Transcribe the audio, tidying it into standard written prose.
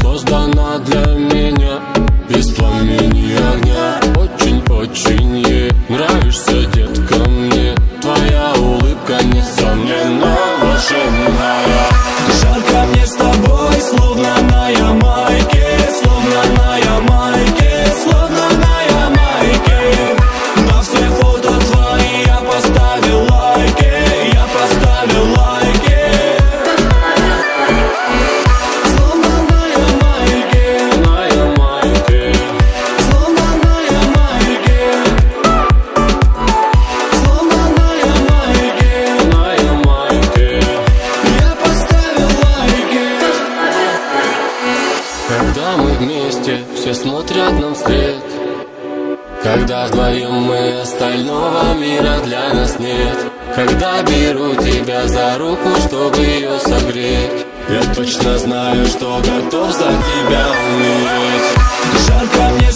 создана для меня, без пламени огня. Очень-очень ей нравишься, детка, мне. Твоя улыбка, несомненно, волшебная. Жарко мне с тобой, словно на Ямайке, словно на Ямайке, словно на Ямайке. На все фото твои я поставил лайки, я поставил лайки. Словно на Ямайке, На Ямайке, словно на Ямайке, словно на Ямайке, на Ямайке. я поставил лайки. Когда мы вместе, все смотрят нам вслед. Когда вдвоем мы, остального мира для нас нет. Когда беру тебя за руку, чтобы ее согреть, я точно знаю, что готов за тебя умереть. Жарко мне